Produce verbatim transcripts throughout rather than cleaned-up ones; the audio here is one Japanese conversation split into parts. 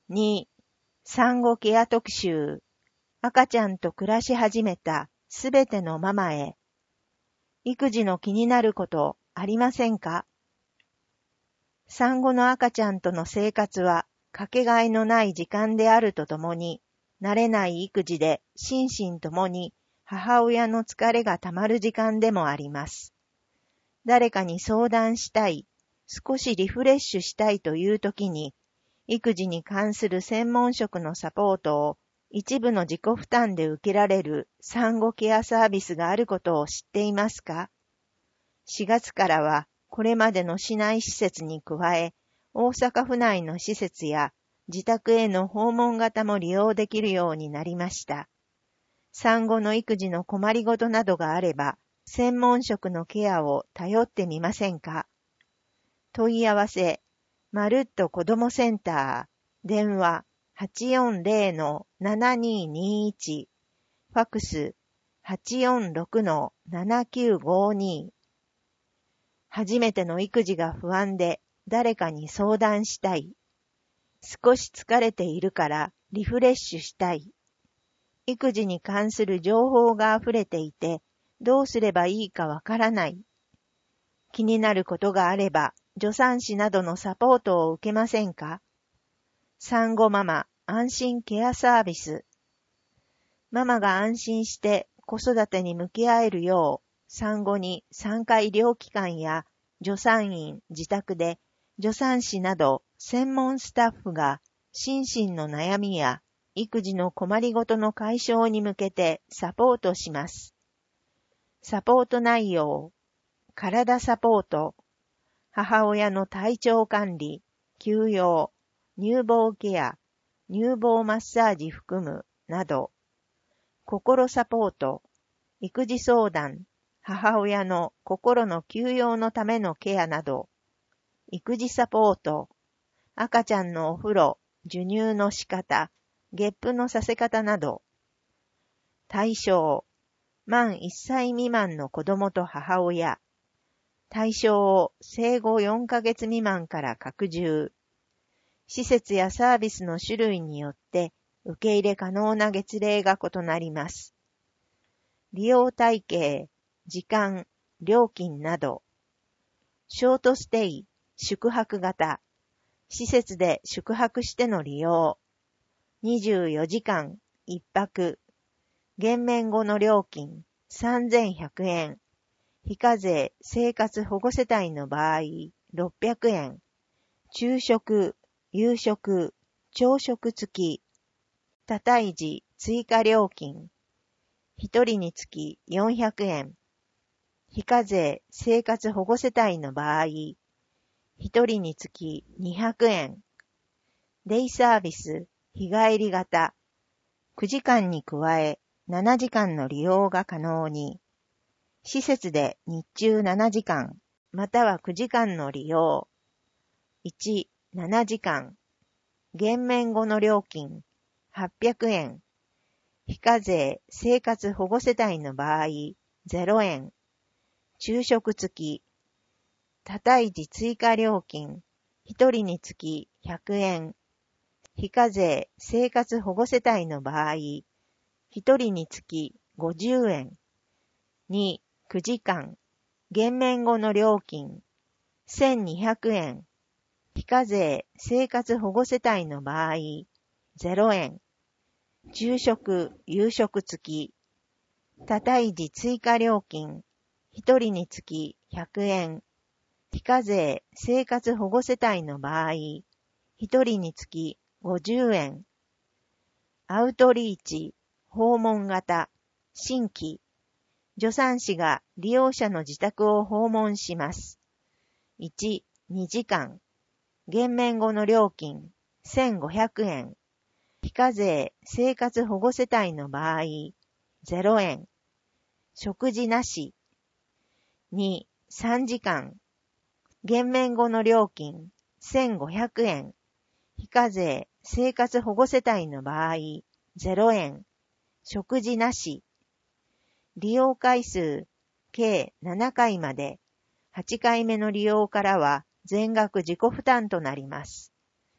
に、産後ケア特集。赤ちゃんと暮らし始めたすべてのママへ。育児の気になることありませんか？産後の赤ちゃんとの生活はかけがえのない時間であるとともに、慣れない育児で心身ともに母親の疲れがたまる時間でもあります。誰かに相談したい、少しリフレッシュしたいという時に、育児に関する専門職のサポートを一部の自己負担で受けられる産後ケアサービスがあることを知っていますか？しがつからはこれまでの市内施設に加え、大阪府内の施設や自宅への訪問型も利用できるようになりました。産後の育児の困りごとなどがあれば、専門職のケアを頼ってみませんか？問い合わせ、まるっと子どもセンター、電話 はちよんゼロのななにーにーいち、ファックス はちよんろくのななきゅうごに。初めての育児が不安で誰かに相談したい。少し疲れているからリフレッシュしたい。育児に関する情報があふれていて、どうすればいいかわからない。気になることがあれば、助産師などのサポートを受けませんか？産後ママ安心ケアサービス。ママが安心して子育てに向き合えるよう、産後に産科医療機関や助産院、自宅で助産師など専門スタッフが心身の悩みや育児の困りごとの解消に向けてサポートします。サポート内容、体サポート、母親の体調管理、休養、乳房ケア、乳房マッサージ含むなど、心サポート、育児相談、母親の心の休養のためのケアなど、育児サポート、赤ちゃんのお風呂、授乳の仕方、ゲップのさせ方など、対象、満いっさい未満の子供と母親、対象を生後よんかげつ未満から拡充、施設やサービスの種類によって受け入れ可能な月齢が異なります。利用体系、時間、料金など、ショートステイ、宿泊型、施設で宿泊しての利用、にじゅうよじかん、いっぱく、減免後の料金、さんぜんひゃくえん、非課税生活保護世帯の場合、ろっぴゃくえん、昼食、夕食、朝食付き、多胎児追加料金、一人につきよんひゃくえん、非課税生活保護世帯の場合、一人につきにひゃくえん、デイサービス、日帰り型、くじかんに加えななじかんの利用が可能に、施設で日中ななじかん、またはくじかんの利用、いち、ななじかん、減免後の料金、はっぴゃくえん、非課税生活保護世帯の場合、ゼロえん、昼食付き、多胎児追加料金、一人につきひゃくえん、非課税生活保護世帯の場合、一人につきごじゅうえん、に、くじかん、減免後の料金、せんにひゃくえん、非課税生活保護世帯の場合、ゼロえん、昼食、夕食付き、多胎児追加料金、一人につきひゃくえん、非課税生活保護世帯の場合、一人につきごじゅうえん、アウトリーチ、訪問型、新規、助産師が利用者の自宅を訪問します。いち、にじかん、減免後の料金、せんごひゃくえん、非課税生活保護世帯の場合、ゼロえん、食事なし。に、さんじかん、減免後の料金、せんごひゃくえん、非課税生活保護世帯の場合、ゼロえん、食事なし。利用回数、計ななかいまで、はちかいめの利用からは全額自己負担となります。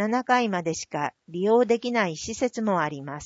ななかいまでしか利用できない施設もあります。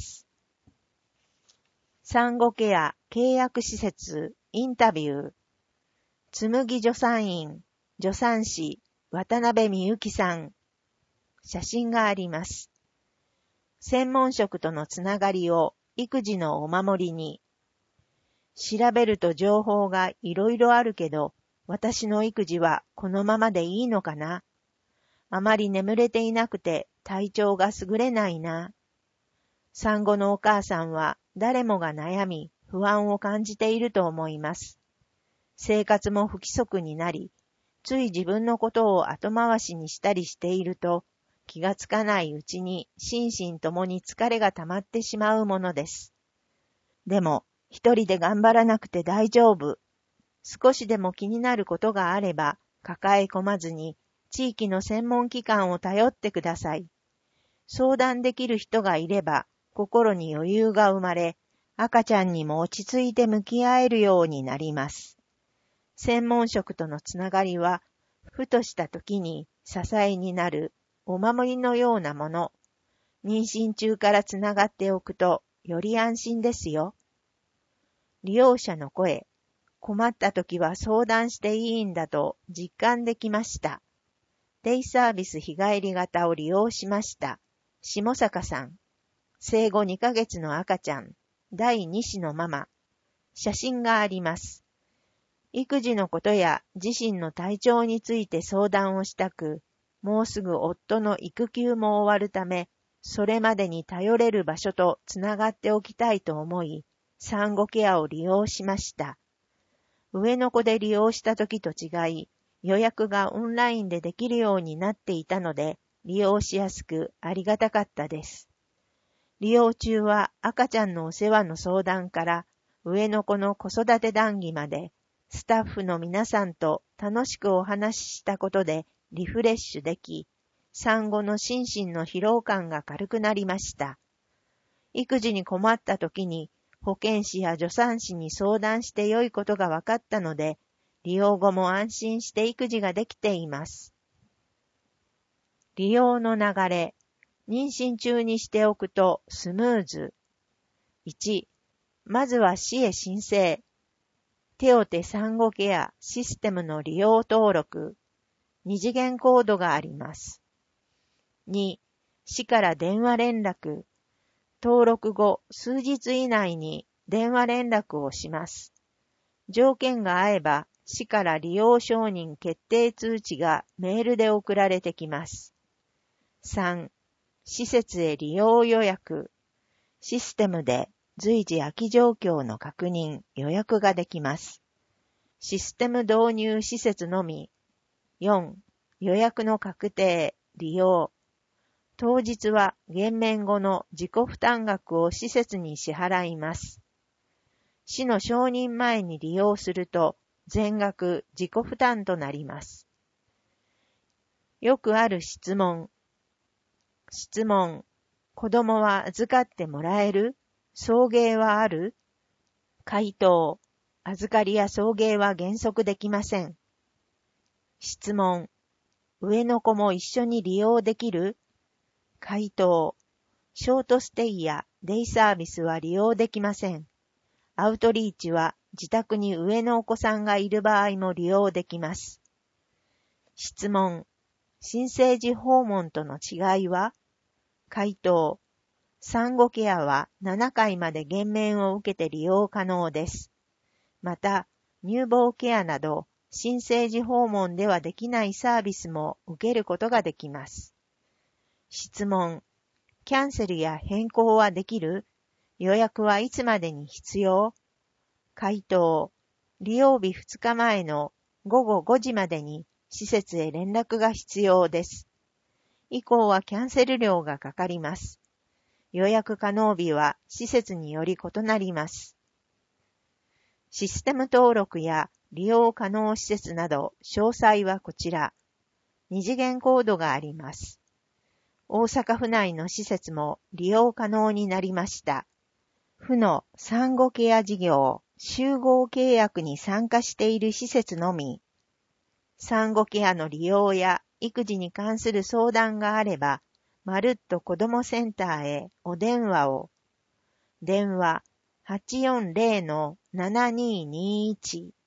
産後ケア契約施設インタビュー。紬助産院、助産師、渡辺美幸さん。写真があります。専門職とのつながりを育児のお守りに。調べると情報がいろいろあるけど、私の育児はこのままでいいのかな。あまり眠れていなくて体調が優れないな。産後のお母さんは誰もが悩み、不安を感じていると思います。生活も不規則になり、つい自分のことを後回しにしたりしていると、気がつかないうちに心身ともに疲れが溜まってしまうものです。でも、一人で頑張らなくて大丈夫。少しでも気になることがあれば、抱え込まずに、地域の専門機関を頼ってください。相談できる人がいれば、心に余裕が生まれ、赤ちゃんにも落ち着いて向き合えるようになります。専門職とのつながりは、ふとした時に支えになるお守りのようなもの。妊娠中からつながっておくと、より安心ですよ。利用者の声。困った時は相談していいんだと実感できました。デイサービス日帰り型を利用しました。下坂さん。生後にかげつの赤ちゃん。だいに子のママ。写真があります。育児のことや自身の体調について相談をしたく、もうすぐ夫の育休も終わるため、それまでに頼れる場所とつながっておきたいと思い、産後ケアを利用しました。上の子で利用した時と違い、予約がオンラインでできるようになっていたので、利用しやすくありがたかったです。利用中は赤ちゃんのお世話の相談から、上の子の子育て談義まで、スタッフの皆さんと楽しくお話ししたことでリフレッシュでき、産後の心身の疲労感が軽くなりました。育児に困った時に保健師や助産師に相談して良いことが分かったので、利用後も安心して育児ができています。利用の流れ、妊娠中にしておくとスムーズ。いち、まずは市へ申請。手お手産後ケアシステムの利用登録。二次元コードがあります。に、市から電話連絡。登録後数日以内に電話連絡をします。条件が合えば市から利用承認決定通知がメールで送られてきます。さん、施設へ利用予約。システムで随時空き状況の確認、予約ができます。システム導入施設のみ。よん、予約の確定、利用。当日は減免後の自己負担額を施設に支払います。市の承認前に利用すると全額自己負担となります。よくある質問。質問。子供は預かってもらえる？送迎はある？回答。預かりや送迎は原則できません。質問。上の子も一緒に利用できる？回答。ショートステイやデイサービスは利用できません。アウトリーチは自宅に上のお子さんがいる場合も利用できます。質問。新生児訪問との違いは？回答。産後ケアはななかいまで減免を受けて利用可能です。また、乳房ケアなど新生児訪問ではできないサービスも受けることができます。質問。キャンセルや変更はできる？予約はいつまでに必要？回答。利用日ふつかまえのごごごじまでに施設へ連絡が必要です。以降はキャンセル料がかかります。予約可能日は施設により異なります。システム登録や利用可能施設など詳細はこちら。二次元コードがあります。大阪府内の施設も利用可能になりました。府の産後ケア事業集合契約に参加している施設のみ。産後ケアの利用や育児に関する相談があれば、 まるっと子どもセンターへお電話を。電話 はちよんゼロのななにーにーいち